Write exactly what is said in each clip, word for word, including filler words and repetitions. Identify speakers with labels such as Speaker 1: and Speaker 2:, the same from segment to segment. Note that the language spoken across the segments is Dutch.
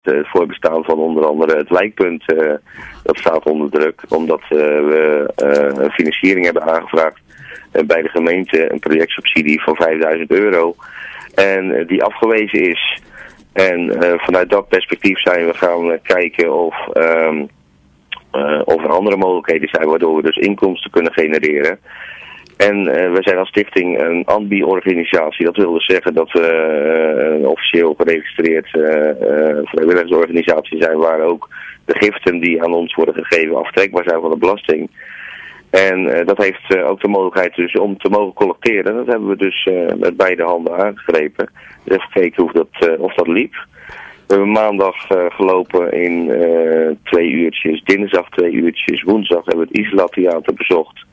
Speaker 1: Het voorbestaan van onder andere het wijkpunt, uh, dat staat onder druk. Omdat uh, we uh, een financiering hebben aangevraagd uh, bij de gemeente, een projectsubsidie van vijfduizend euro. En uh, die afgewezen is. En uh, vanuit dat perspectief zijn we gaan uh, kijken of, um, uh, of er andere mogelijkheden zijn waardoor we dus inkomsten kunnen genereren. En uh, we zijn als stichting een A N B I-organisatie. Dat wil dus zeggen dat we uh, een officieel geregistreerd uh, uh, vrijwilligersorganisatie zijn waar ook de giften die aan ons worden gegeven aftrekbaar zijn van de belasting. En uh, dat heeft uh, ook de mogelijkheid dus om te mogen collecteren. Dat hebben we dus uh, met beide handen aangegrepen. Dus even gekeken of dat, uh, of dat liep. We hebben maandag uh, gelopen in uh, twee uurtjes, dinsdag twee uurtjes, woensdag hebben we het Isla Theater bezocht.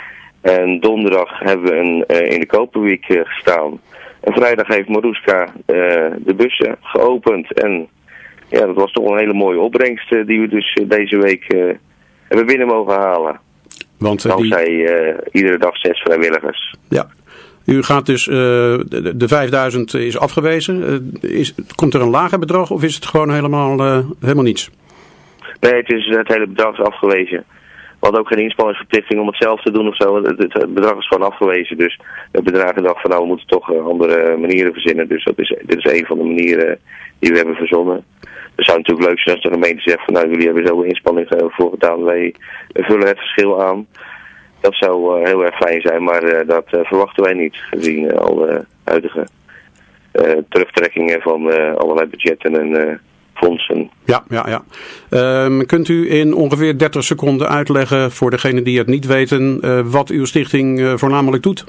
Speaker 1: En donderdag hebben we een, uh, in de Koperweek uh, gestaan. En vrijdag heeft Maruska uh, de bussen geopend. En ja, dat was toch een hele mooie opbrengst uh, die we dus uh, deze week uh, hebben binnen mogen halen.
Speaker 2: Want uh,
Speaker 1: dankzij
Speaker 2: die...
Speaker 1: uh, iedere dag zes vrijwilligers.
Speaker 2: Ja. U gaat dus, uh, de, de vijfduizend is afgewezen. Uh, is, komt er een lager bedrag of is het gewoon helemaal, uh, helemaal niets?
Speaker 1: Nee, het, is, het hele bedrag is afgewezen. We hadden ook geen inspanningsverplichting om het zelf te doen of zo. Het, het, het bedrag is gewoon afgewezen. Dus het bedrijf dacht van nou, we moeten toch uh, andere manieren verzinnen. Dus dat is, dit is een van de manieren die we hebben verzonnen. Het zou natuurlijk leuk zijn als de gemeente zegt van nou, jullie hebben zo een inspanning voor gedaan. Wij vullen het verschil aan. Dat zou uh, heel erg fijn zijn, maar uh, dat uh, verwachten wij niet. Gezien uh, alle huidige uh, terugtrekkingen van uh, allerlei budgetten en uh, fondsen.
Speaker 2: Ja, ja, ja. Um, kunt u in ongeveer dertig seconden uitleggen voor degenen die het niet weten uh, wat uw stichting uh, voornamelijk doet?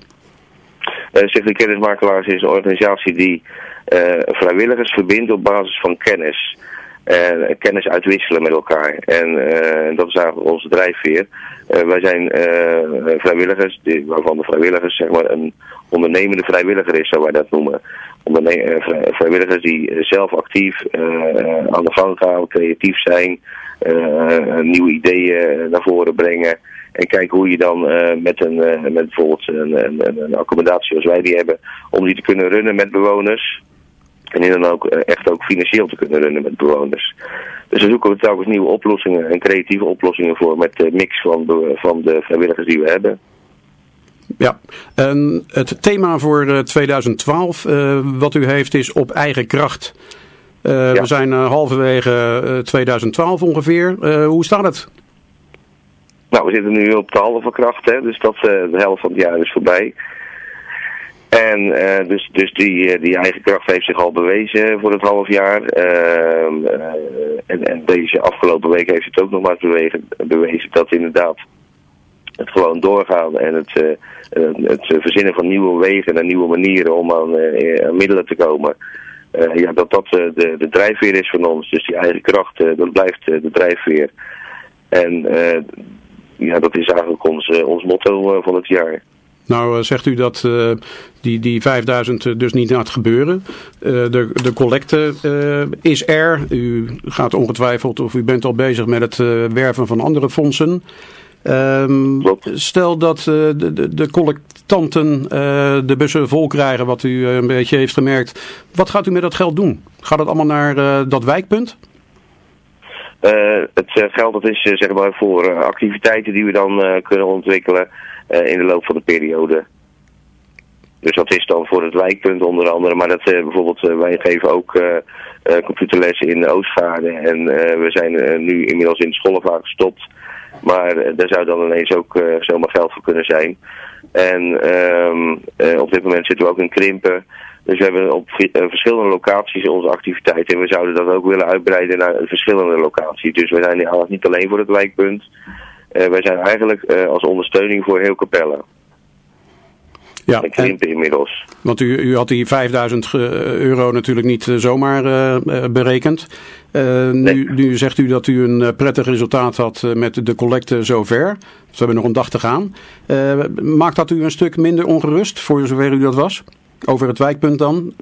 Speaker 1: Uh, Stichting Kennismakelaars is een organisatie die uh, vrijwilligers verbindt op basis van kennis. En kennis uitwisselen met elkaar. En uh, dat is eigenlijk onze drijfveer. Uh, wij zijn uh, vrijwilligers, die, waarvan de vrijwilligers zeg maar een ondernemende vrijwilliger is, zou wij dat noemen. Onderne- uh, vrij, vrijwilligers die uh, zelf actief uh, uh, aan de gang gaan, creatief zijn, uh, uh, nieuwe ideeën naar voren brengen. En kijken hoe je dan uh, met, een, uh, met bijvoorbeeld een, een, een accommodatie als wij die hebben, om die te kunnen runnen met bewoners. En die dan ook echt ook financieel te kunnen runnen met bewoners. Dus daar zoeken we telkens nieuwe oplossingen en creatieve oplossingen voor met de mix van de, van de vrijwilligers die we hebben.
Speaker 2: Ja, en het thema voor twintig twaalf uh, wat u heeft is op eigen kracht. Uh, ja. We zijn uh, halverwege uh, twintig twaalf ongeveer. Uh, hoe staat het?
Speaker 1: Nou, we zitten nu op de halve kracht, hè, dus dat, uh, de helft van het jaar is voorbij. En uh, dus, dus die, die eigen kracht heeft zich al bewezen voor het half jaar. Uh, uh, en, en deze afgelopen week heeft het ook nog maar bewegen, bewezen dat inderdaad het gewoon doorgaan en het, uh, het verzinnen van nieuwe wegen en nieuwe manieren om aan uh, middelen te komen. Uh, ja, dat dat uh, de, de drijfveer is van ons. Dus die eigen kracht, uh, dat blijft uh, de drijfveer. En uh, ja, dat is eigenlijk ons, uh, ons motto uh, van het jaar.
Speaker 2: Nou zegt u dat uh, die, die vijfduizend dus niet gaat gebeuren. Uh, de, de collecte uh, is er. U gaat ongetwijfeld of u bent al bezig met het uh, werven van andere fondsen. Um, stel dat uh, de, de, de collectanten uh, de bussen vol krijgen, wat u uh, een beetje heeft gemerkt. Wat gaat u met dat geld doen? Gaat het allemaal naar uh, dat wijkpunt?
Speaker 1: Uh, het uh, geld dat is uh, zeg maar voor uh, activiteiten die we dan uh, kunnen ontwikkelen uh, in de loop van de periode. Dus dat is dan voor het wijkpunt onder andere. Maar dat uh, bijvoorbeeld uh, wij geven ook uh, uh, computerlessen in Oostgaarden. En uh, we zijn uh, nu inmiddels in de scholen vaak gestopt. Maar uh, daar zou dan ineens ook uh, zomaar geld voor kunnen zijn. En um, uh, op dit moment zitten we ook in Krimpen. Dus we hebben op uh, verschillende locaties onze activiteiten. En we zouden dat ook willen uitbreiden naar verschillende locaties. Dus we zijn eigenlijk niet alleen voor het wijkpunt. Uh, wij zijn eigenlijk uh, als ondersteuning voor heel Capelle.
Speaker 2: Ja,
Speaker 1: en Krimpen inmiddels.
Speaker 2: Want u, u had die vijfduizend euro natuurlijk niet uh, zomaar uh, berekend. Uh,
Speaker 1: nee.
Speaker 2: nu, nu zegt u dat u een prettig resultaat had uh, met de collecte zover. Dus we hebben nog een dag te gaan. Uh, maakt dat u een stuk minder ongerust, voor zover u dat was? Over het wijkpunt dan?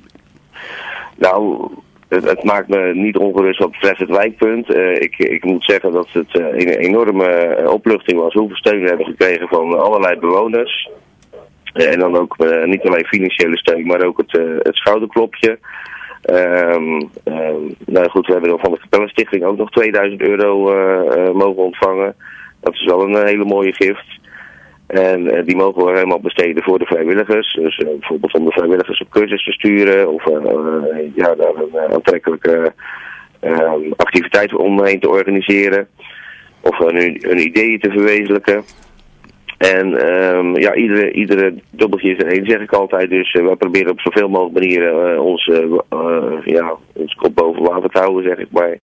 Speaker 1: Nou, het, het maakt me niet ongerust wat betreft het wijkpunt. Uh, ik, ik moet zeggen dat het uh, een enorme uh, opluchting was hoeveel steun we hebben gekregen van allerlei bewoners. Uh, en dan ook uh, niet alleen financiële steun, maar ook het, uh, het schouderklopje. Um, um, nou goed, we hebben van de Capellenstichting ook nog tweeduizend euro uh, uh, mogen ontvangen. Dat is wel een hele mooie gift. En uh, die mogen we helemaal besteden voor de vrijwilligers. Dus uh, bijvoorbeeld om de vrijwilligers op cursus te sturen. Of uh, uh, ja, daar een uh, aantrekkelijke uh, activiteit omheen te organiseren. Of hun, hun ideeën te verwezenlijken. En um, ja, iedere, iedere dubbeltje is er één, zeg ik altijd. Dus uh, we proberen op zoveel mogelijk manieren uh, ons, uh, uh, ja, ons kop boven water te houden, zeg ik maar.